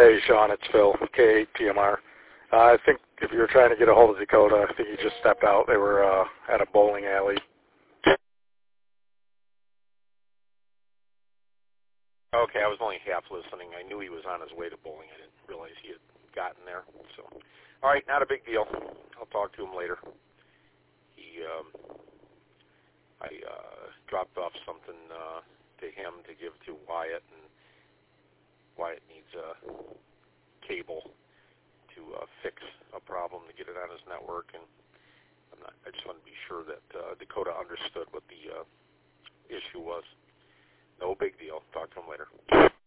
Hey, Sean, it's Phil, K8PMR. I think if you were trying to get a hold of Dakota, I think he just stepped out. They were at a bowling alley. Okay, I was only half listening. I knew he was on his way to bowling. I didn't realize he had gotten there. So, all right, not a big deal. I'll talk to him later. I dropped off something to him to give to Wyatt, and Wyatt needs a cable to fix a problem to get it on his network, and I just want to be sure that Dakota understood what the issue was. No big deal. Talk to him later.